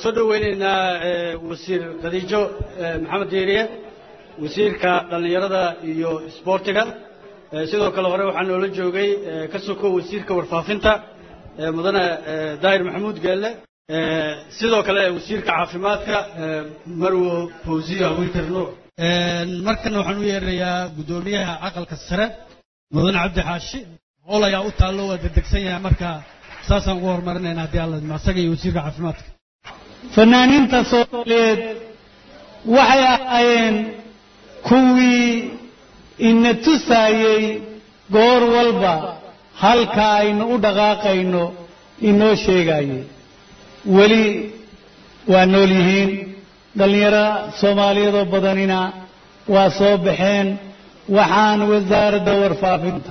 soo dhaweynaynaa wasiir Khadiijo Maxamed Diiriye wasiirka dhalinyarada iyo isboortiga sidoo kale hore waxaan noola joogay ka soo koow wasiirka warfaafinta mudane Daahir Maxamuud Geelle sidoo kale wasiirka caafimaadka Marwo Fawziya Winterno markan waxaan u yeerayaa gudoomiyaha aqalka sare mudane Cabdi Xaashi oo la u taalo wada degsan yahay marka saasan ugu hormarinaynaa hadii Allah maasaga iyo wasiirka caafimaadka fanaaniinta Soomaaliyeed waxay ahaayeen kuwii inna tusayay goor walba halka aynu u dhaqaaqayno inoo sheegayay wali waa nool yihiin dhalinyaro Soomaaliyeed oo badanina waa soo baxeen waxaan wasaaradda warfaafinta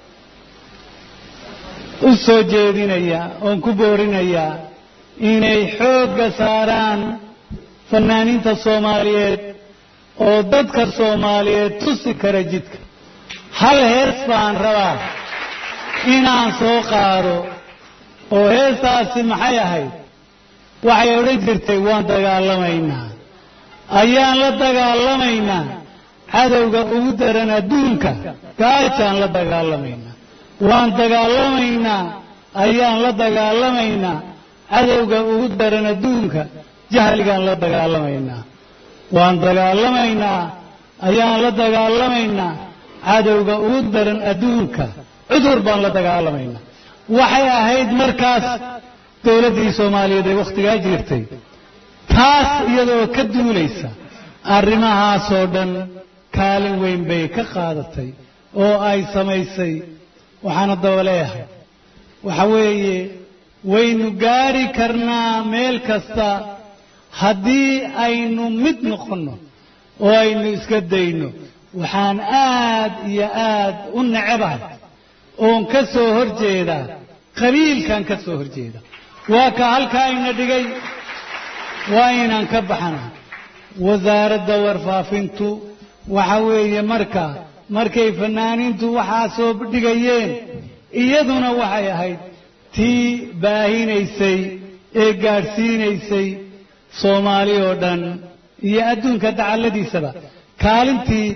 u soo jeedinayaa oo ku boorinayaa inay xoogga saaraan fanaaniinta Soomaaliyeed oo dadka Soomaaliyeed tusi kara jidka hal hees baan rabaa inaan soo qaado oo heestaasi maxay ahayd waxay odhan jirtay waan dagaalamaynaa ayaan la dagaalamaynaa cadowga ugu daran adduunka gaajaan la dagaalamaynaa waan dagaalamaynaa ayaan la dagaalamaynaa cadowga ugu daran adduunka jahligaan la dagaalamaynaa waan dagaalamaynaa ayaan la dagaalamaynaa cadowga ugu daran adduunka cudur baan la dagaalamaynaa waxay ahayd markaas dawladdii Soomaaliyeed ee waqtigaa jirtay taas iyadoo ka duulaysa arrimahaas oo dhan kaalin weyn bay ka qaadatay oo ay samaysay waxaana dawleeyahay waxa weeye waynu gaari karnaa meel kasta haddii aynu mid noqonno oo aynu iska dayno waxaan aad iyo aad u nacebahay oon ka soo horjeedaa qabiilkan ka soo horjeeda waa ka halkaa ina dhigay waa inaan ka baxnaa wasaaradda warfaafintu waxa weeye markay fanaaniintu waxaa soo dhigayeen iyaduna waxay ahayd tii baahinaysay ee gaadhsiinaysay Soomaali oo dhan iyo adduunka dacaladiisaba kaalintii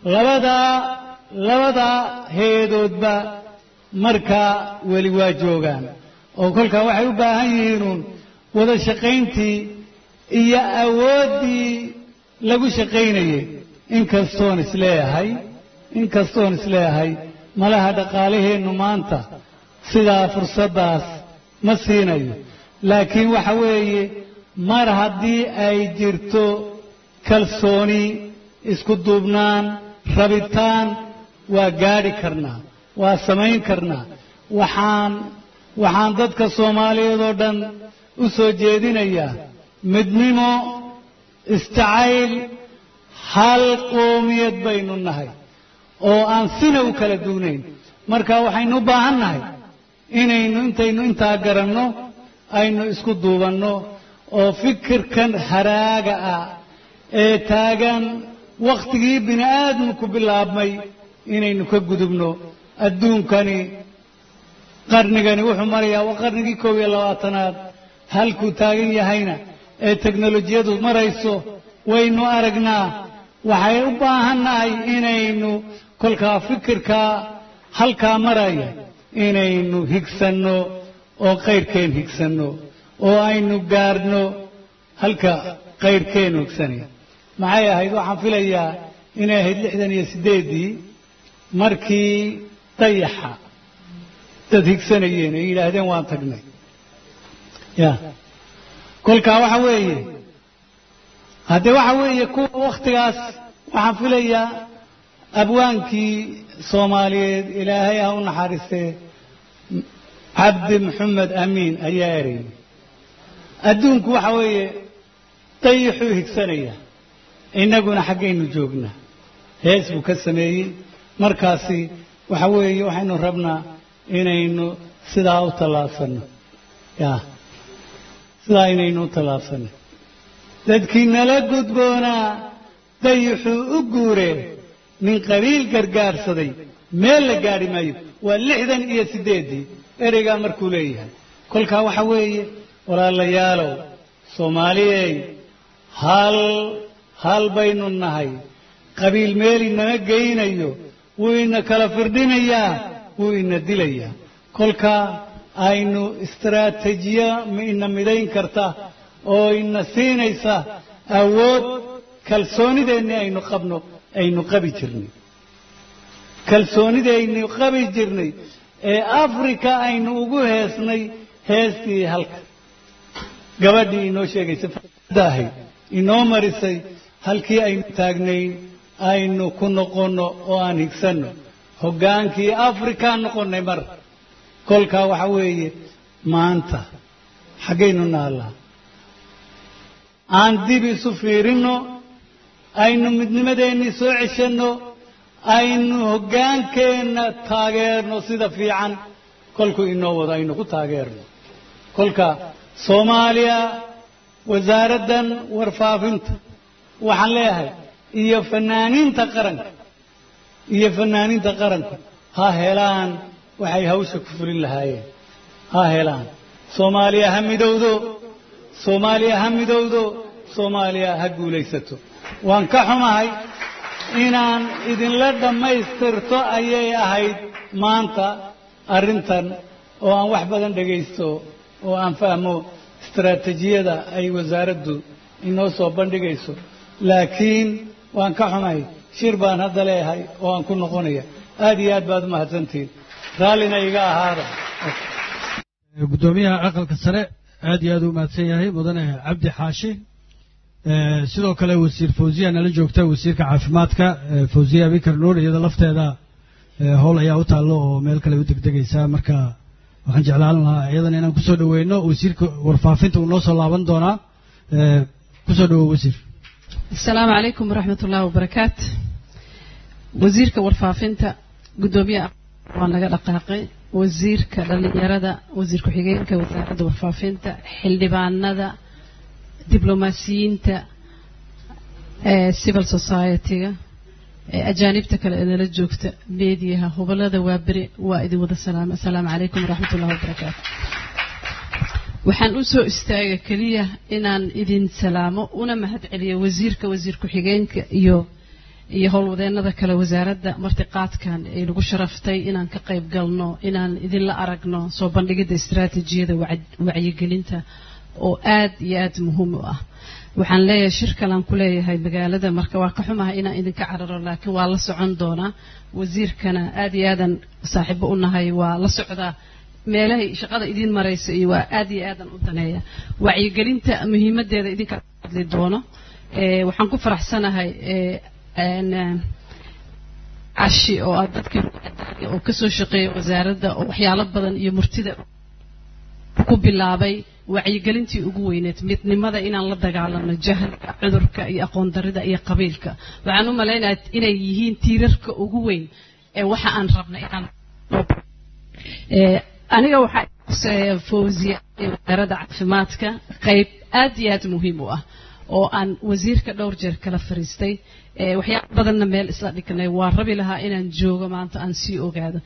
labada heedoodba markaa weli waa joogaan oo kolkaa waxay u baahan yihiin wada shaqayntii iyo awooddii lagu shaqaynayay inkastoon isleeyahay malaha dhaqaalaheennu maanta sidaa fursaddaas ma siinayo laakiin waxa weeye mar haddii ay jirto kalsooni isku duubnaan rabitaan waa gaadhi karnaa waa samayn karnaa waxaan dadka Soomaaliyeed oo dhan u soo jeedinayaa midnimo istacayl hal qoomiyad baynu nahay oo aan sina u kala duunayn marka waxaynu u baahan nahay intaynu intaa garanno aynu isku duubanno oo fikirkan haraaga ah ee taagan waqtigii bini'aadamku bilaabmay inaynu ka gudubno adduunkani qarnigani wuxuu marayaa waa qarnigii 21aad halkuu taagan yahayna ee teknolojiyadu marayso waynu aragnaa waxay u baahannahay inaynu kolkaa fikirka halkaa maraya inaynu higsanno oo qayrkeen higsanno oo aynu gaarno halka qayrkeen higsanaya maxay ahayd waxaan filayaa inay ahayd 68dii markii dayaxa dad higsanayeen ay yidhaahdeen waan tagnay kolkaa waxa weeye kuwa wakhtigaas waxaan filayaa abwaankii Soomaaliyeed ilaahay ha u naxariistee Cabdi Maxamed Amiin ayaa erayay adduunku waxa weeye dayaxuu higsanaya innaguna xaggaynu joognaa hees buu ka sameeyey markaasi waxa weeye waxaynu rabnaa inaynu sidaa u tallaabsanno sidaa inaynu u tallaabsanno dadkii nala gudboonaa dayaxuu u guuree nin qabiil gargaarsaday meel la gaadhi maayo waa 68dii ereygaa markuu leeyahay kolkaa waxa weeye walaalayaalow soomaaliyey hal baynu nahay qabiil meel inama geynayo wuu ina kala firdhinayaa wuu ina dilayaa kolka aynu istaraatiijiya ina midayn karta oo ina siinaysa awood kalsoonideenni aynu qabi jirnay kalsoonidaynu qabi jirnay ee Afrika aynu ugu heesnay heestii halka gabadhii inoo sheegaysa fadaahay inoo marisay halkii aynu taagnayn aynu ku noqono oo aan higsano hoggaankii Afrika noqonay mar kolka waxa weeye maanta xagaynu naalaa aan dib isu fiirino aynu midnimadeenni soo ceshano aynu hoggaankeena taageerno sida fiican kolku inoo wada aynu ku taageerno kolka Soomaaliya wasaaraddan warfaafinta waxaan leeyahay iyo fanaaniinta qaranka ha helaan waxay hawsha ku fulin lahaayeen ha helaan Soomaaliya ha midowdo Soomaaliya ha guulaysato waan ka xumahay inaan idinla dhammaystirto ayay ahayd maanta arrintan oo aan wax badan dhagaysto oo aan fahmo istaraatiijiyada ay wasaaraddu inoo soo bandhigayso laakiin waan ka xumahay shir baan hadda leeyahay oo aan ku noqonaya aad iyo aad baad u mahadsantihiin raallina iga ahaada gudoomiyaha aqalka sare aad iyo aad u mahadsan yahay mudane cabdi xaashi sidoo kale wasiir Fawziya nala joogta wasiirka caafimaadka Fawziya Abikar Nuur iyada lafteeda howl ayaa u taalo oo meel kale u degdegaysa marka waxaan jeclaan lahaa iyadana inaan ku soo dhaweeyno wasiirka warfaafinta uu noo soo laaban doona ku soo dhawo wasiir السلام عليكم ورحمة الله وبركاته وزيرك ورفافنتا قدومية وان لغا دقاقي وزيرك دلينيردا وزيرك حيجينك وزارة ورفافنتا حلباندا دبلوماسيينتا civil society أجانبتا كلا إذا لجوكتا بيديها هبلدا وابري وإذا وذا السلام عليكم ورحمة الله وبركاته waxaan u soo istaagay kaliya inaan idin salaamo una mahad celiyo wasiirka xigeenka iyo howlwadeenada kale wasaaradda martiqaadkan ee lagu sharaftay inaan ka qayb galno inaan idin la aragno soo bandhigida istaraatiijiyada wacyigelinta oo aad iyo aad muhiim u ah waxaan leeyahay shirkalan ku leeyahay magaalada marka waa ka xumahay inaan idinka cararo laakiin waa la socon doona wasiirkana aad iyo aadan saaxiibo u nahay waa la socdaa meelahay shaqada idin maraysa iyo waa aad iyo aadan u daneeya wacyigelinta muhiimadeeda idinka hadli doono waxaan ku faraxsanahay cashi oo aad dadkii oo ka soo shaqeeyay wasaaradda oo waxyaalo badan iyo murtida ku bilaabay wacyigelintii ugu weyneed midnimada inaan la dagaalano jahalka cudurka iyo aqoon darida iyo qabiilka waxaan u maleynayaa inay yihiin tiirarka ugu weyn ee waxa aan rabnay inaan aniga waxaa Fawziya wasaaradda caafimaadka qayb aad iyo aad muhiim u ah oo aan wasiirka dhowr jeer kala fariistay waxyaabo badanna meel isla dhignay waa rabi lahaa inaan joogo maanta aan sii ogaado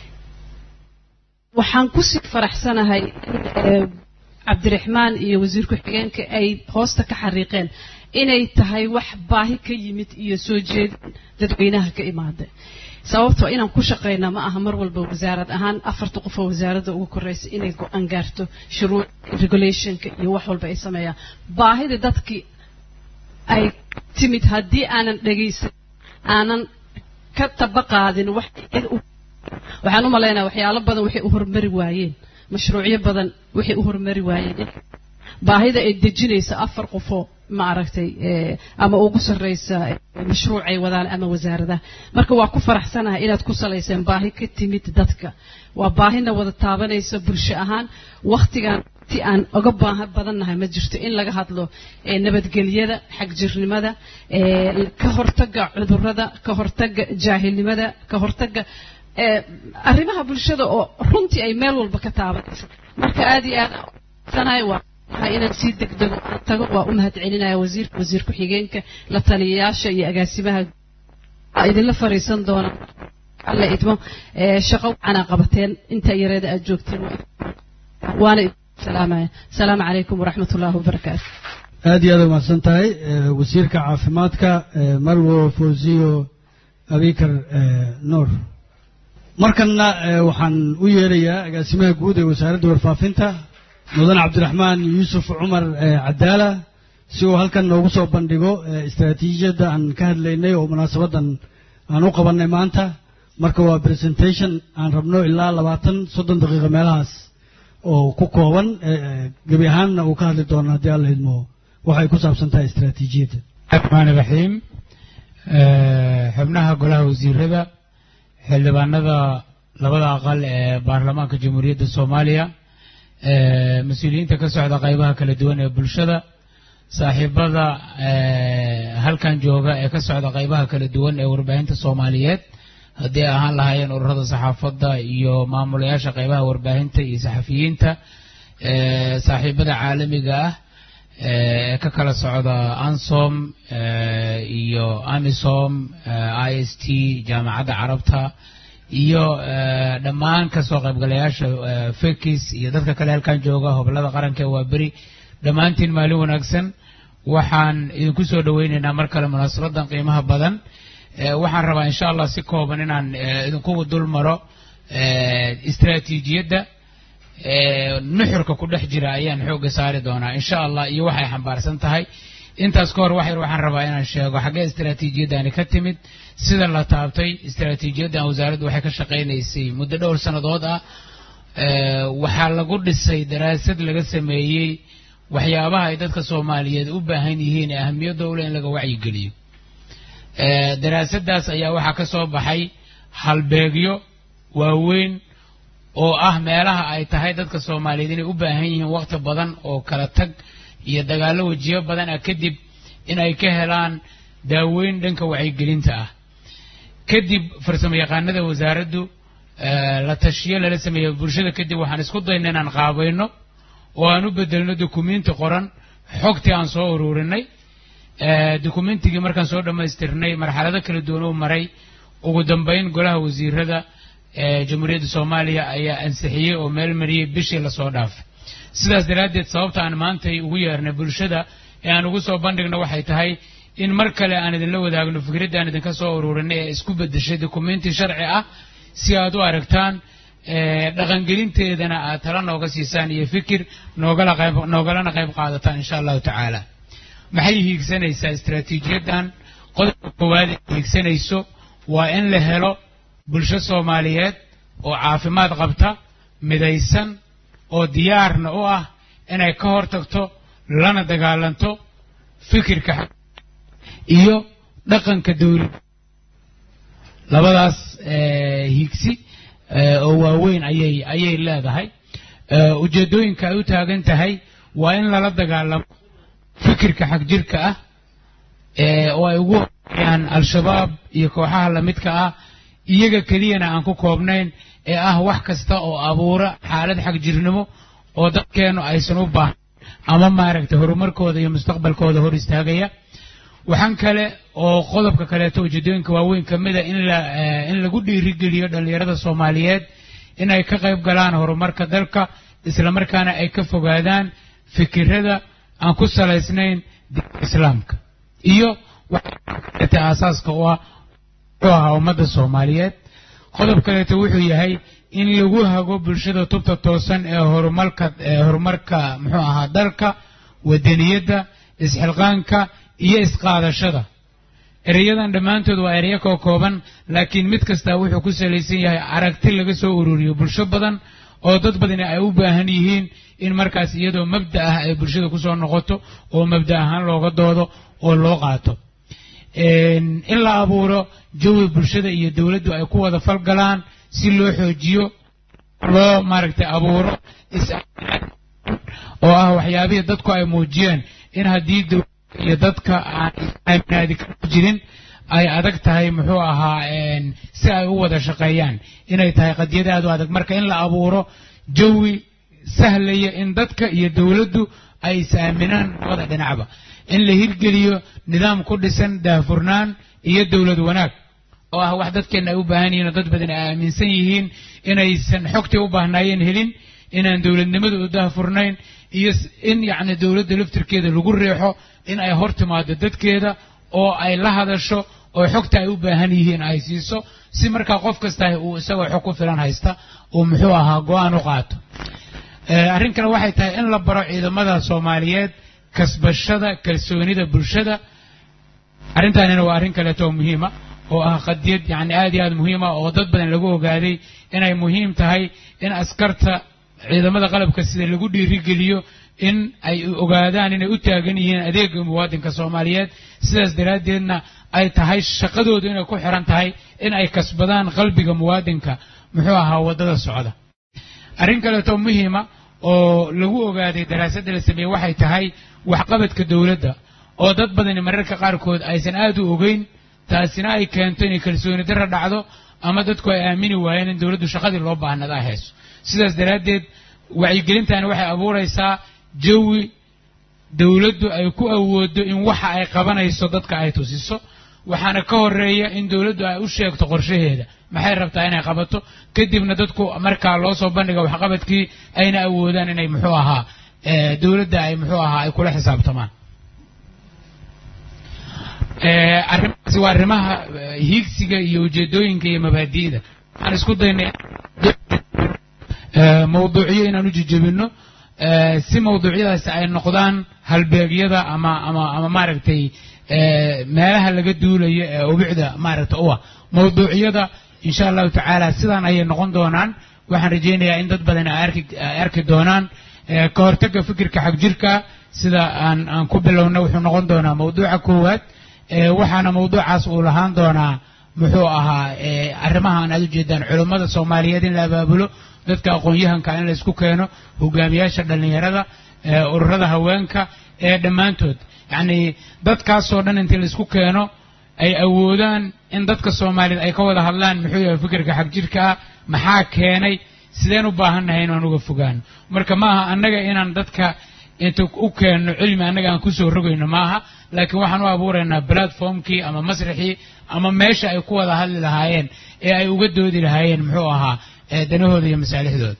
waxaan ku sii faraxsanahay Cabdiraxmaan iyo wasiirku xigeenka ay hoosta ka xariiqeen inay tahay wax baahi ka yimid iyo soo jeedin dadweynaha ka imaaday sababtoo inaan ku shaqeyna ma aha mar walba wasaarad ahaan afarta qof oo wasaaradda ugu koreysa inay go'aan gaarto shuruuc regulationka iyo wax walba ay sameeyaan baahida dadkii ay timid haddii aanan dhageysan aanan ka tabaqaadin waxaan u maleynayaa waxyaalo badan waxay u hormari waayeen mashruucyo badan waxay u hormari waayeen baahida ay dejinaysa afar qofoo ma aragtay ama ugu sareysa mashruuc ay wadaan ama wasaaradaha marka waa ku faraxsanahay inaad ku saleyseen baahi ka timid dadka waa baahina wada taabanaysa bulsho ahaan waqtigan ti aan uga baahan badannahay ma jirto in laga hadlo nabadgelyada xagjirnimada ka hortagga cudurrada ka hortagga jaahilnimada ka hortagga arrimaha bulshada oo runtii ay meel walba ka taabanayso marka aad iyo aad sanahay waa inaan sii degdego tago waa u mahad celinaya wasiirku xigeenka la taliyayaasha iyo agaasimaha idinla fariisan doona alla idmo shaqo waxaana qabateen inta yareeda aad joogteen waana salaamaya salaamu calaykum waraxmatullaahi wabarakaatu aad iyo aad umahadsan tahay wasiirka caafimaadka Marwo Fawziyo Abikar Nuur. markana waxaan u yeerayaa agaasimaha guud ee wasaaradda warfaafinta Mudan Cabdiraxmaan Yuusuf Cumar Cadaala si uu halkan noogu soo bandhigo istaraatiijiyadda aan ka hadlaynay oo munaasabadan aan u qabanay maanta. marka waa presentation aan rabno ilaa 20-30 daqiiqo meelahaas oo ku kooban gabi ahaanna uu ka hadli doono haddii alla idmo waxay ku saabsan tahay istaraatiijiyadda. الرحمن الرحيم xubnaha golaha wasiirada xildhibaanada labada aqal ee baarlamaanka jamhuuriyadda Soomaaliya mas'uuliyiinta ka socda qaybaha kala duwan ee bulshada saaxiibada halkan jooga ee ka socda qaybaha kala duwan ee warbaahinta Soomaaliyeed haddii ahaan lahaayeen ururada saxaafadda iyo maamulayaasha qaybaha warbaahinta iyo saxafiyiinta saaxiibada caalamiga ah ka kala socda ANSOM iyo AMISOM IST jaamacadda carabta iyo dhammaan ka soo qaybgalayaasha FEKIS iyo dadka kale halkan jooga hobolada qaranka waa bari dhammaantiin maalin wanaagsan waxaan idinku soo dhaweynaynaa mar kale munaasabadan qiimaha badan waxaan rabaa insha Allah si kooban inaan idinku dul maro istaraatiijiyadda nuxurka ku dhex jira ayaan xoog saari doonaa insha Allah iyo waxay xambaarsan tahay intaas ka hor waxaan rabaa inaan sheego xagee istaraatiijiyadani ka timid sida la taabtay istaraatiijiyaddan wasaaraddu waxay ka shaqeynaysay muddo dhowr sanadood ah waxaa lagu dhisay daraasad laga sameeyay waxyaabaha ay dadka Soomaaliyeed u baahan yihiin ahamiyadda u leh in laga wacyi geliyo daraasadaas ayaa waxaa ka soo baxay halbeegyo waaweyn oo ah meelaha ay tahay dadka Soomaaliyeed inay u baahan yihiin waqti badan oo kala tag iyo dagaalo wajiyo badan kadib in ay ka helaan daaweyn dhanka wacyigelinta ah kadib farsamo yaqaanada wasaaraddu la tashiyo la sameeyo bulshada kadib waxaan isku daynaa inaan qaabayno oo aan u bedelno dukumeenti qoran xogtii aan soo ururinay dukumeentiga markaan soo dhameystirnay marxalado kala duwan oo maray ugu dambeyn golaha wasiirada jamhuuriyadda Soomaaliya ayaa ansixiyay oo meel mariyay bishii la soo dhaafay sidaas daraadeed sababta aan maanta ugu yeernay bulshada ee aan ugu soo bandhigno waxay tahay in mar kale aan idin la wadaagno fikradda aan idin ka soo ururinay ee isku bedeshay dukumeenti sharci ah si aad u aragtaan dhaqangelinteedana aad tala nooga siisaan iyo fikir noogalana qayb qaadataan insha Allah tacaala maxay hiigsanaysaa istaraatiijiyaddan qodobka koowaad ee hiigsanayso waa in la helo bulsho Soomaaliyeed oo caafimaad qabta midaysan oo diyaarna u ah inay ka hortagto lana dagaalanto fikirka iyo dhaqanka dawladda labadaas hiigsi oo waaweyn ayay leedahay ujeedooyinka ay u taagan tahay waa in lala dagaalamo fikirka xaq jirka ah oo ay ugu horeeyaan al-shabaab iyo kooxaha la midka ah iyaga kaliyana aan ku koobnayn ee ah wax kasta oo abuura xaalad xaq jirnimo oo dadkeenu aysan u baahan ama maaragtay horumarkooda iyo mustaqbalkooda hor istaagaya waxaan kale oo qodobka kale ujeedooyinka waaweyn kamida in lagu dhiirigeliyo dhalinyarada Soomaaliyeed in ay ka qayb galaan horumarka dalka isla markaana ay ka fogaadaan fikirada aan ku salaysnayn diinta islaamka iyo waxa asaaska u ah ummadda Soomaaliyeed qodob kale wuxuu yahay in lagu hago bulshada tubta toosan ee horumarka muxuu ahaa dalka wadaniyada isxilqaanka iyo isqaadashada erayadan dhamaantood waa erayo kooban laakiin mid kasta wuxuu ku salaysan yahay aragti laga soo ururiyo bulsho badan oo dad badan ay u baahan yihiin in markaas iyadoo mabda ah ay bulshada ku soo noqoto oo mabda ahaan looga doodo oo loo qaato in la abuuro jawi bulshada iyo dawladdu ay ku wada falgalaan si loo xoojiyo loo maaragtay abuuro oo ah waxyaabihii dadku ay muujiyeen in haddii iyo dadka aan ka jirin ay adag tahay muxuu ahaa si ay u wada shaqeeyaan inay tahay qadiyad aad u adag marka in la abuuro jawi sahlaya in dadka iyo dawladdu ay saaminaan wada dhinacba in la hirgeliyo nidaam ku dhisan daahfurnaan iyo dawlad wanaag oo ah wax dadkeena ay u baahan yihiin dad badan ay aaminsan yihiin inaysan xogtii u baahnaayeen helin inaan dawladnimadu u daahfurnayn iyo in yacni dawladda laftirkeeda lagu riixo in ay hor timaado dadkeeda oo ay la hadasho oo xogta ay u baahan yihiin ay siiso si markaa qof kasta uu isagoo xog ku filan haysta uu muxuu ahaa go'aan u qaato arrin kale waxay tahay in la baro ciidamada Soomaaliyeed kasbashada kalsoonida bulshada arrintaanina waa arrin kale oo muhiim ah oo ah qadiyad yani aad iyo aad muhiim ah oo dad badan lagu ogaaday inay muhiim tahay in askarta ciidamada qalabka sida lagu dhiirigeliyo in ay ogaadaan inay u taagan yihiin adeegga muwaadinka Soomaaliyeed sidaas daraadeedna ay tahay shaqadoodu inay ku xiran tahay in ay kasbadaan qalbiga muwaadinka muxuu ahaa wadada socda arrin kale oo muhiim ah oo lagu ogaaday daraasadda la sameeyay waxay tahay waxqabadka dawladda oo dad badan mararka qaarkood aysan aad u ogeyn taasina ay keento in kalsooni darro dhacdo ama dadku ay aamini waayeen in dawladdu shaqadii loo baahnaa ay hayso sidaas daraadeed wacyigelintaani waxay abuuraysaa jawi dawladdu ay ku awoodo in waxa ay qabanayso dadka ay tusiso waxaana ka horeeya in dawladdu ay u sheegto qorshaheeda maxay rabtaa inay qabato kadibna dadku markaa loo soo bandhigo waxqabadkii ayna awoodaan inay muxuu ahaa dawladda ay muxuu ahaa ay kula xisaabtamaan arrimahaasi waa arrimaha hiigsiga iyo ujeedooyinka iyo mabaadi'da waxaan isku daynay mawduucyo inaan u jejebino si mawduucyadaasi ay noqdaan halbeegyada ama maaragtay meelaha laga duulayo ee ubicda maaragtay u ah mawduucyada insha allahu tacaala sidaan ayay noqon doonaan waxaan rajaynayaa in dad badan ay arki doonaan ka hortagga fikirka xagjirka sida aan ku bilowna wuxuu noqon doonaa mawduuca koowaad waxaana mawduucaas uu lahaan doonaa muxuu ahaa arrimahan aad u jeedaan culimmada Soomaaliyeed in la abaabulo dadka aqoon-yahanka in la isku keeno hogaamiyaasha dhalinyarada ururada haweenka dhammaantood yacni dadkaasoo dhan intii la isku keeno ay awoodaan in dadka Soomaaliyeed ay ka wada hadlaan muxuu yahay fikirka xagjirka maxaa keenay sideen u baahannahay inaan uga fogaano marka maaha annaga inaan dadka inta u keeno cilmi annaga aan ku soo rogayno maaha laakiin waxaan u abuuraynaa platformkii ama masraxii ama meesha ay ku wada hadli lahaayeen ee ay uga doodi lahaayeen muxuu ahaa danahooda iyo masaalixdooda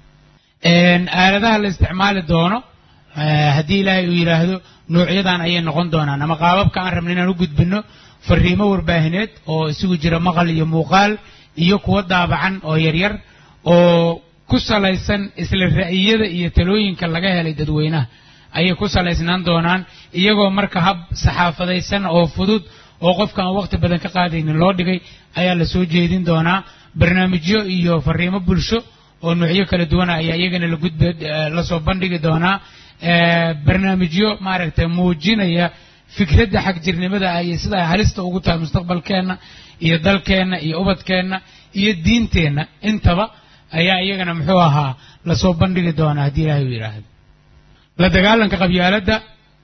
aaladaha la isticmaali doono haddii ilaahay uu yidhaahdo noocyadan ayay noqon doonaan ama qaababka aan rabno inaan u gudbino fariimo warbaahineed oo isugu jira maqal iyo muuqaal iyo kuwa daabacan oo yaryar oo ku salaysan isla ra'yiyada iyo talooyinka laga helay dadweynaha ayay ku salaysnaan doonaan iyagoo marka hab saxaafadaysan oo fudud oo qofka aan waqti badan ka qaadaynin loo dhigay ayaa la soo jeedin doonaa barnaamijyo iyo fariimo bulsho oo noocyo kala duwan ayaa iyagana la soo bandhigi doonaa barnaamijyo maaragtay muujinaya fikradda xagjirnimada iyo sida ay halista ugu tahay mustaqbalkeenna iyo dalkeenna iyo ubadkeenna iyo diinteenna intaba ayaa iyagana muxuu ahaa la soo bandhigi doonaa haddii ilaahay uu yidhaahdo la dagaalanka qabyaaladda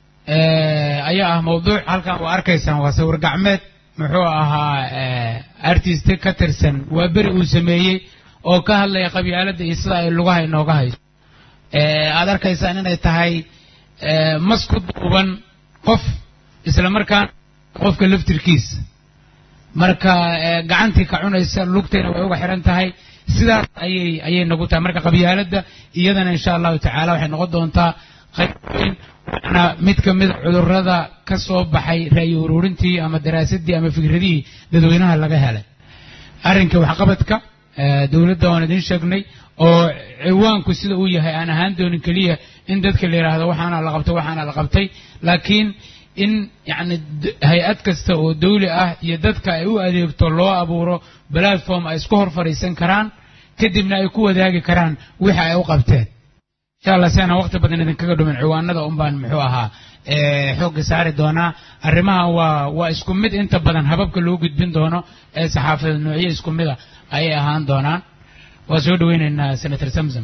ayaa ah mawduuc halkan waa arkaysaan waa sawir gacmeed muxuu ahaa artiste ka tirsan waa beri uu sameeyey oo ka hadlaya qabyaaladda iyo sida ay lugaha inooga hayso aad arkaysaan inay tahay mas ku duuban qof isla markaan qofka laftirkiisa marka gacantii ka cunaysa lugteena way uga xiran tahay sidaas ayay nagu tahay marka qabyaaladda iyadana insha allahu tacaala waxay noqon doontaa qayb weyn waana mid ka mid cudurrada ka soo baxay ra'yi ururintii ama daraasadii ama fikradihii dadweynaha laga helay arrinka waxqabadka dawladda waan idin sheegnay oo ciwaanku sida uu yahay aan ahaan doonin keliya in dadka la yidhaahdo waxaana la qabtay laakiin in yacni hay-ad kasta oo dawli ah iyo dadka ay u adeegto loo abuuro platform ay isku hor fadhiisan karaan kadibna ay ku wadaagi karaan wixii ay u qabteen insha allah si aanan waqti badan idinkaga dhumin ciwaanada unbaan muxuu ahaa xoogga saari doonaa arrimaha waa isku mid inta badan hababka loo gudbin doono ee saxaafadeed noocyo isku mida ayay ahaan doonaan waa soo dhaweynaynaa senator samsam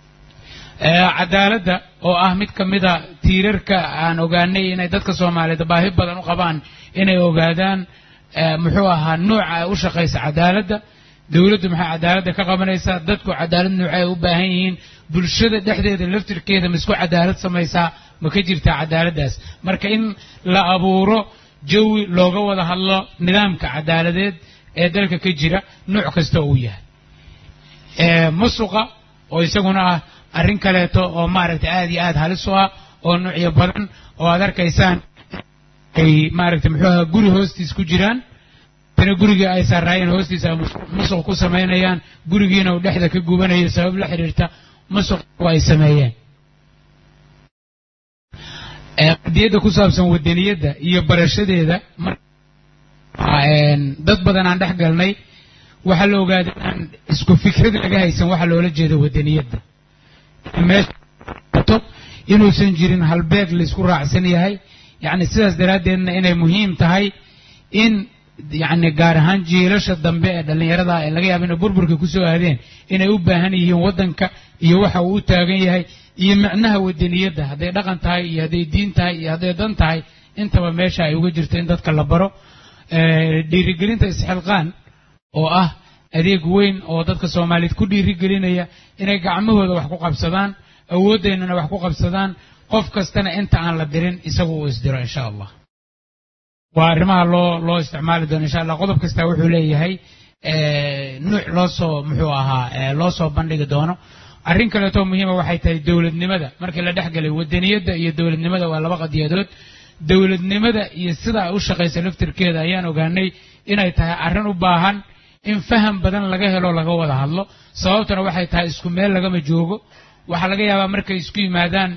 cadaaladda oo ah mid ka mida tiirarka aan ogaanay inay dadka Soomaaliyeed baahi badan u qabaan inay ogaadaan muxuu ahaa nooca ay u shaqaysa cadaaladda dawladdu maxay cadaaladda ka qabanaysaa dadku cadaalad noocay u baahan yihiin bulshada dhexdeeda laftirkeeda ma isku cadaalad samaysaa ma ka jirtaa cadaaladdaas marka in la abuuro jawi looga wada hadlo nidaamka cadaaladeed ee dalka ka jira nooc kasta uu yahay musuqa oo isaguna ah arrin kaleeto oo maaragtay aad iyo aad halis u ah oo nuucyo badan oo aad arkaysaan ay maaragtay muxuu ahaa guri hoostiis ku jiraan tana gurigii ay saaraayeen hoostiisa musuq ku samaynayaan gurigiina uu dhexda ka gubanayo sabab la xiriirta musuq ay sameeyeen qadiyadda ku saabsan wadaniyadda iyo barashadeeda dad badan aan dhex galnay waxaa la ogaaday inaan isku fikrad laga haysan waxa loola jeedo wadaniyadda meesha inuusan jirin halbeeg laisku raacsan yahay yacni sidaas daraaddeedna inay muhiim tahay in yacni gaar ahaan jiilasha dambe ee dhallinyarada ee laga yaabo inay burburka ku soo aadeen inay u baahan yihiin waddanka iyo waxa uu u taagan yahay iyo macnaha wadaniyadda hadday dhaqan tahay iyo hadday diin tahay iyo hadday dan tahay intaba meesha ay uga jirto in dadka la baro dhiirigelinta isxilqaan oo ah adeeg weyn oo dadka Soomaaliyeed ku dhiirigelinaya inay gacmahooda wax ku qabsadaan awoodeennana wax ku qabsadaan qof kastana inta aan la dirin isagu uu isdiro insha Allah waa arrimaha loo isticmaali doono insha Allah qodob kasta wuxuu leeyahay nuuc loo soo bandhigi doono arrin kale oo muhiim ah waxay tahay dawladnimada markii la dhaxgalay wadaniyadda iyo dawladnimada waa laba qadiyadood dawladnimada iyo sida ay u shaqeyso laftirkeeda ayaan ogaanay inay tahay arrin u baahan in faham badan laga helo laga wada hadlo sababtuna waxay tahay isku meel lagama joogo waxa laga yaabaa markay isku yimaadaan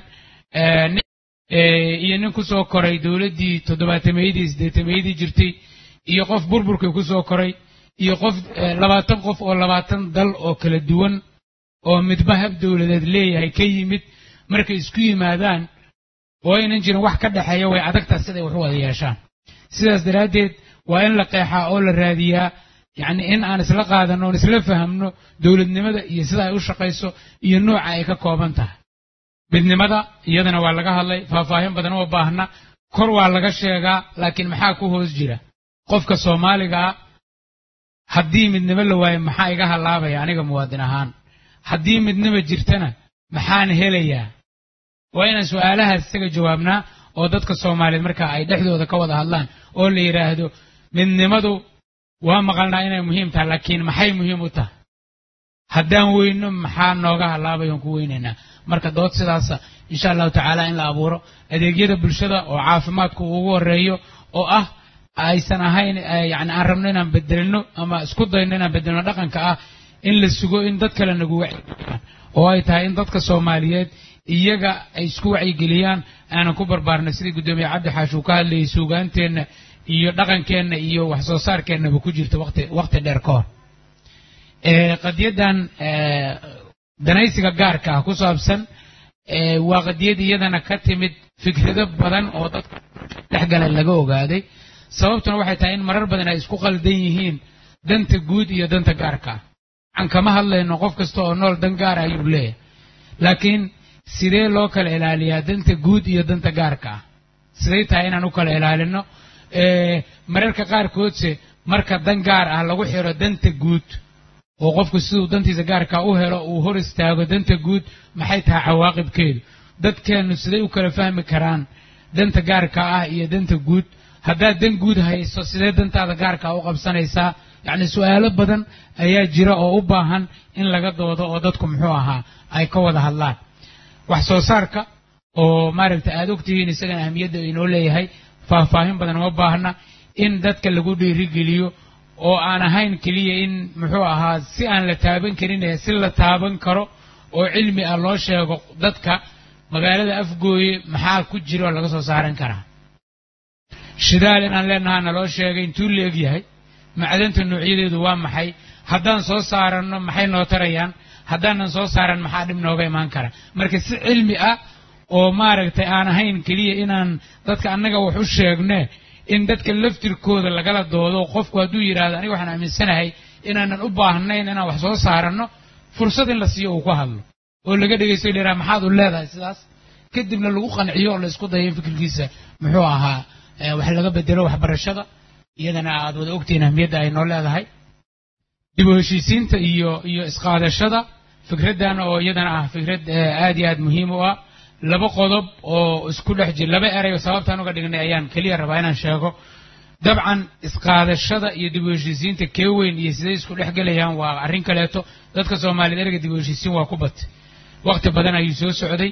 iyo nin ku soo koray dawladdii 70meeyadii 80meeyadii jirtay iyo qof burburkay ku soo koray iyo qof 20 qof oo 20 dal oo kala duwan oo midba hab dawladeed leeyahay ka yimid markay isku yimaadaan oo aynan jirin wax ka dhaxeeya way adagtaa siday wax u wada yeeshaan sidaas daraaddeed waa in la qeexaa oo la raadiyaa yacni in aan isla qaadano oo isla fahamno dawladnimada iyo sida ay u shaqayso iyo nooca ay ka kooban tahay midnimada iyadana waa laga hadlay faahfaahin badan oo baahna kor waa laga sheegaa laakiin maxaa ku hoos jira qofka Soomaaliga haddii midnimo la waayo maxaa iga halaabaya aniga muwaadin ahaan haddii midnimo jirtana maxaan helayaa waa inaan su'aalahaas isaga jawaabnaa oo dadka Soomaaliyeed marka ay dhexdooda ka wada hadlaan oo la yiraahdo midnimadu waa maqalnaa inay muhiim tahay laakiin maxay muhiim u tahay haddaan weyno maxaa nooga halaabayo ku weynaynaa marka dood sidaas insha Allah taala in la abuuro adeegyada bulshada oo caafimaadku ugu horeeyo oo ah aysan ahayn yani aan rabno inaan bedelno ama isku dayno inaan bedelno dhaqanka ah in la sugo in dad kale nagu wacyigeliyaan oo ay tahay in dadka Soomaaliyeed iyaga ay isku wacyigeliyaan aanan ku barbaarno sidii gudoomiye Cabdi Xaashi uu ka hadlayay suugaanteena iyo dhaqankeena iyo wax soo saarkeena ku jirto waqti dheer ka hor qadiyadan danaysiga gaarka ah ku saabsan waa qadiyad iyadana ka timid fikrado badan oo dadka dhexgalay laga ogaaday sababtuna waxay tahay in marar badan ay isku qaldan yihiin danta guud iyo danta gaarka aan kama hadlayno qof kasta oo nool dan gaar ah ayuu leeyahay laakiin sidee loo kala ilaaliyaa danta guud iyo danta gaarka ah sidee tahay inaan u kala ilaalino mararka qaarkoodse marka dan gaar ah lagu xiro danta guud oo qofku siduu dantiisa gaarka u helo uu hor istaago danta guud maxay tahay cawaaqibkeedu dadkeenu sidee u kala fahmi karaan danta gaarka ah iyo danta guud haddaad dan guud hayso sidee dantaada gaarka u qabsanaysaa yacni su'aalo badan ayaa jira oo u baahan in laga doodo oo dadku muxuu ahaa ay ka wada hadlaan wax soo saarka oo maaragtay aad ogtihiin isagana ahmiyadda inoo leeyahay faahfaahin badan uma baahna in dadka lagu dhiirigeliyo oo aan ahayn keliya in muxuu ahaa si aan la taaban karin si la taaban karo oo cilmi ah loo sheego dadka magaalada Afgooye maxaa ku jiro laga soo saaran karaa shidaal inaan leenahay loo sheegay intuu leeg yahay macdanta noocyadeedu waa maxay haddaan soo saarano maxay noo tarayaan haddaanan soo saaran maxaa dhib nooga imaan kara marka si cilmi ah oo maaragtay aan ahayn keliya inaan dadka annaga wax u sheegno in dadka laftirkooda lagala doodo qofku hadduu yiraahdo aniga waxaan aaminsanahay inaanan u baahnayn inaan wax soo saarano fursad in la siiyo uu ku hadlo oo laga dhageysto leeyahay maxaad u leedahay sidaas kadibna lagu qanciyo oo la isku dayo fikirkiisa muxuu ahaa wax laga bedelo waxbarashada iyadana aad wada ogtiin ahmiyadda ay noo leedahay dib u heshiisiinta iyo isqaadashada fikradan oo iyadana ah fikrad aad iyo aad muhiim u ah laba qodob oo isku dhex jira laba eray oo sababtaan uga dhignay ayaan kaliya rabaa inaan sheego dabcan isqaadashada iyo dib u heshiisiinta keeweyn iyo sidee isku dhex galayaan waa arrin kaleeto dadka Soomaaliyeed erga dib u heshiisiin waa ku bat waqti badan ayuu soo socday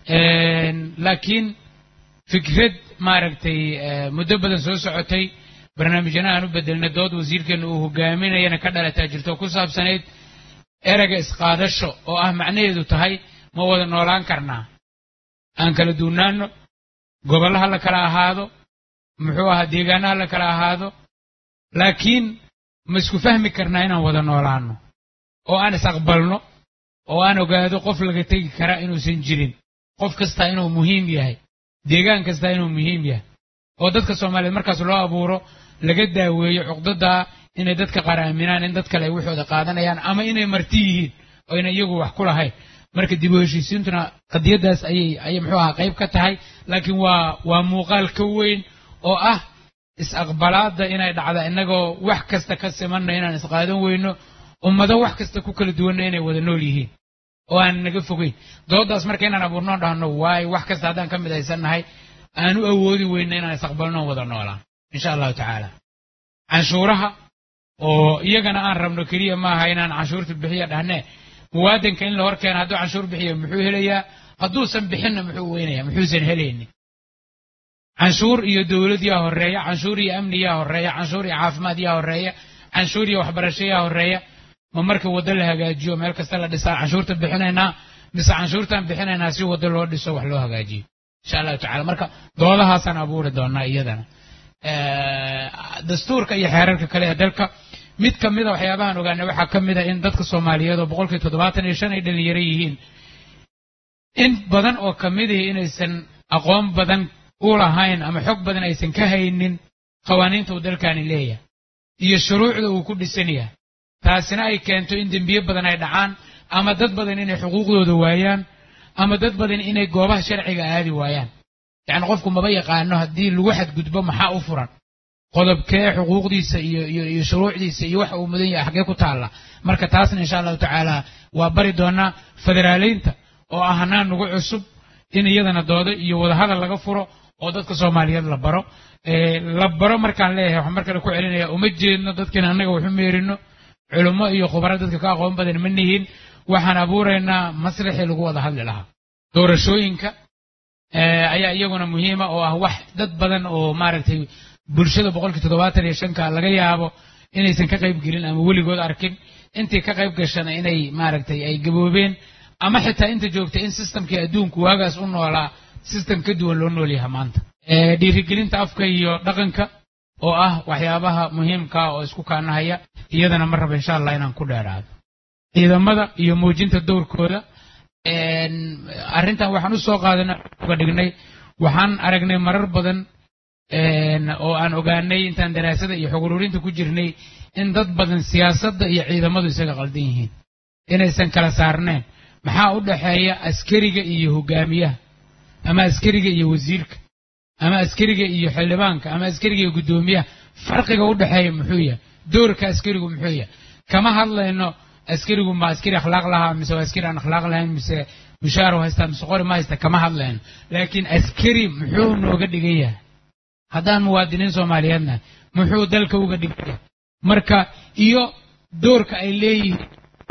laakiin fikrad maaragtay muddo badan soo socotay barnaamijyana aan u bedelnay dood wasiirkeena uu hogaaminayana ka dhalataa jirto ku saabsanayd erayga isqaadasho oo ah macnaheedu tahay ma wada noolaan karnaa aan kala duunaano gobolaha la kala ahaado muxuu ahaa deegaanaha la kala ahaado laakiin ma isku fahmi karnaa inaan wada noolaano oo aan isaqbalno oo aan ogaado qof laga tegi karaa inuusan jirin qof kasta inuu muhiim yahay deegaan kasta inuu muhiim yahay oo dadka Soomaaliyeed markaas loo abuuro laga daaweeyo cuqdada inay dadka qaar aaminaan in dad kale ay waxooda qaadanayaan ama inay marti yihiin oo inay iyagu wax ku lahayn marka dib u heshiisiintuna qadiyadaas ayay muxuu ahaa qayb ka tahay laakiin waa muuqaal ka weyn oo ah is-aqbalaada inay dhacdo inagoo wax kasta ka simanno inaan isqaadan weyno ummado wax kasta ku kala duwanna inay wada nool yihiin oo aan naga fogeyn doodaas marka inaan abuurno dhahno waay wax kasta haddaan ka mid haysannahay aan u awoodi weyno inaan isaqbalno wada noolaan insha allahu tacaala canshuuraha oo iyagana aan rabno keliya maaha inaan canshuurta bixiya dhahne muwaadinka in la hor keeno hadduu canshuur bixiyo muxuu helayaa hadduusan bixinna muxuu weynayaa muxuusan helaynin canshuur iyo dawlad yaa horeeya canshuur iyo amni yaa horeeya canshuur iyo caafimaad yaa horeeya canshuur iyo waxbarasho yaa horeeya ma marka waddo la hagaajiyo meel kasta la dhisaa canshuurta bixinaynaa mise canshuurtaan bixinaynaa si waddo loo dhiso wax loo hagaajiyo insha allahu tacala marka doodahaasaan abuuri doonaa iyadana dastuurka iyo xeerarka kale ee dalka mid ka mida waxyaabahan ogaanay waxaa ka mid a in dadka Soomaaliyeed oo 75% ay dhalinyaro yihiin in badan oo ka mid ah inaysan aqoon badan u lahayn ama xog badan aysan ka haynin qawaaniinta uu dalkani leeyahay iyo shuruucda uu ku dhisan yahay taasina ay keento in dambiyo badan ay dhacaan ama dad badan inay xuquuqdooda waayaan ama dad badan inay goobaha sharciga aadi waayaan yani qofku maba yaqaano haddii lagu xadgudbo maxaa u furan qodobkee xuquuqdiisa iyo shuruucdiisa iyo waxa uu mudan yahay xagee ku taala marka taasna insha allahu tacaala waa bari doonaa federaaleynta oo ahanaan nagu cusub in iyadana doodo iyo wadahadal laga furo oo dadka Soomaaliyeed la baro markaan leeyahay waxaan markale ku celinayaa uma jeedno dadkina annaga waxu meerino culummo iyo khubaro dadka ka aqoon badan ma nihiin waxaan abuuraynaa maslaxii lagu wada hadli lahaa doorashooyinka ayaa iyaguna muhiima oo ah wax dad badan oo maaragtay bulshada 75% laga yaabo inaysan ka qayb gelin ama weligood arkin intii ka qayb gashana inay maaragtay ay gaboobeen ama xitaa inta joogtay in systemkii adduunku waagaas u noolaa system ka duwan loo nool yahay maanta dhiirigelinta afka iyo dhaqanka oo ah waxyaabaha muhiimka oo isku kaanahaya iyadana mar raba insha Allah inaan ku dheeraado ciidamada iyo muujinta doorkooda arrintan waxaan u soo qaadanay uga dhignay waxaan aragnay marar badan oo aan ogaanay intaan daraasada iyo xog ururinta ku jirnay in dad badan siyaasadda iyo ciidamadu isaga qaldan yihiin inaysan kala saarneen maxaa u dhaxeeya askariga iyo hogaamiyaha ama askariga iyo wasiirka ama askariga iyo xildhibaanka ama askariga iyo gudoomiyaha farqiga u dhaxeeya muxuu yahay doorka askarigu muxuu yahay kama hadlayno askarigu ma askari akhlaaq lahaa mise askari aan akhlaaq lahayn mise mushaar haysta mise qori ma haysta kama hadlayno laakiin askari muxuu nooga dhigan yahay haddaan muwaadiniin Soomaaliyeedna muxuu dalka uga dhigan yahay marka iyo doorka ay leeyihiin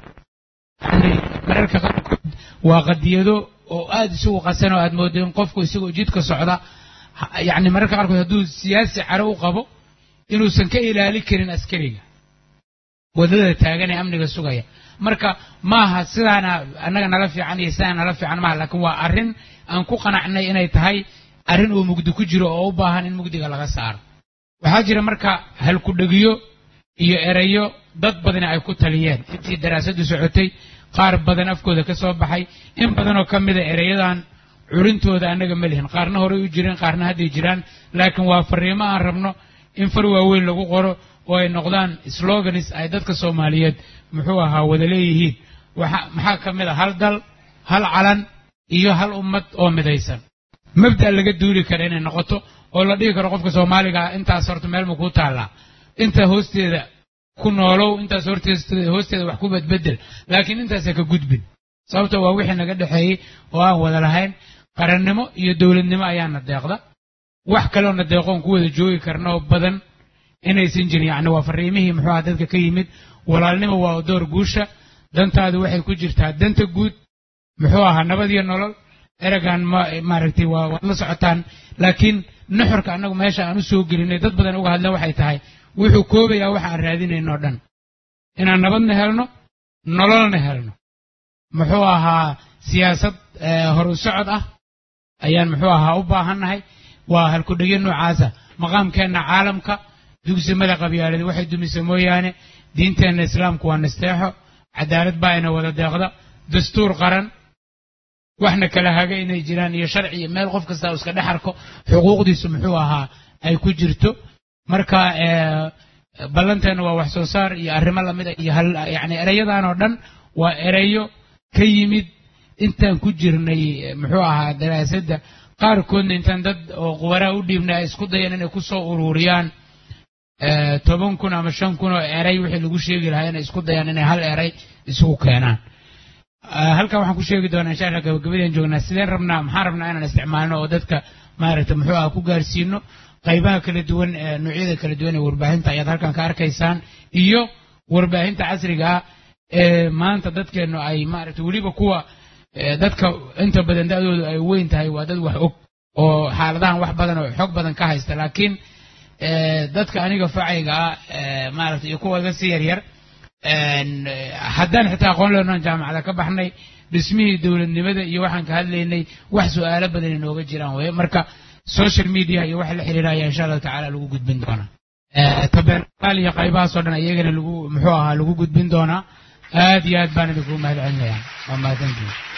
mararka qaarkood waa qadiyado oo aad isugu qasan oo aad moodo in qofku isagoo jidka socda yani mararka qaarkood hadduu siyaasi caro u qabo inuusan ka ilaali karin askariga wadada taagan ee amniga sugaya marka maaha sidaana annaga nala fiican iyo sidaana nala fiican maaha laakiin waa arrin aan ku qanacnay inay tahay arrin uu mugdi ku jiro oo u baahan in mugdiga laga saaro waxaa jira marka halku dhagiyo iyo erayo dad badan ay ku taliyeen intii daraasadu socotay qaar badan afkooda ka soo baxay in badan oo kamid ah erayadan curintooda anaga ma lihin qaarna hore u jireen qaarna hadda jiraan laakiin waa fariimo aan rabno in far waaweyn lagu qoro oo ay noqdaan slogans ay dadka Soomaaliyeed muxuu ahaa wada leeyihiin maxaa kamid ah hal dal hal calan iyo hal ummad oo midaysan mabda laga duuli karo inay noqoto oo la dhigi karo qofka Soomaaliga intaas horta meel ma ku taala inta hoosteeda ku noolow intaas hoosteeda wax ku badbedel laakiin intaas ka gudbin sababtoo waa wixii naga dhaxeeyay oo aan wada lahayn qarannimo iyo dawladnimo ayaana deeqda wax kale oo na deeqoon ku wada joogi karno badan inaysan jirin yani waa fariimihii muxuu ahaa dadka ka yimid walaalnimo waa door guusha dantaadu waxay ku jirtaa danta guud محوها نبذي النولل إرجعن ما ركتي ومس عتان لكن نحرك أنه ماشى أنو سوق لأن ضد بدن أوجه الله وحيتهاي وحكومة يا وح الرادين النردن إن النبض نهرنا نلول نهرنا محوها سياسة هرو السعودة أيان محوها أوبا هنهاي وهالكوديين نعاسة مقام كان عالمك دوس ملا قبيلة واحد دم يسموه يعني دينتنا الإسلام كوان نستحق عدالة باينة ولا دغدة دستور قرن وإحنا كلا هاجين جيرانية شرعية ما الغف كستاوس كده حركة حقوق دي سمحوها أي كجرتو مركا بلنتنا وحسن صار يعرم الله مد يعني أريض أنا ودن وأريو كيمد أنت كجرني محوها دراسة قار كون أنت ضد غوراء ودي من إسكود يعني كوسو أوروريان تبون كنا مشان كنا أري وحي لقول شيء قال هاي إسكود يعني هل أري إسوق كنا هل كم حكوا شيء قدونا شارك قبل أن جونا سلين ربنا محاربنا أنا استعمالنا ودتك ما رتمحوها كوجارسينو قيبها كل دون نوعية كل دون وربعين تعيط هل كان كاركيسان إيو وربعين تعسرقها ما أنت دتك إنه أي ما رتولي بقوة دتك أنت بدن ده وين تهاي ودد وحق أو حالدان واحد بدن وحق بدن كهيست لكن دتك أنا قفعيقة ما رت يقوى ذا سيرير حدان حتى أقول لنا جامعة على كبحني باسمه دول النبذ يوحنا كهذا إني واحد سؤال بدن إنه جيران وهي مركا سوشيال ميديا يوحنا الحريرة إن شاء الله تعالى لو جود بندونا طبعا قال يا قريبا صرنا يجينا لو محوها لو جود بندونا هذه بان بكم هذا العلم يعني وما تنجي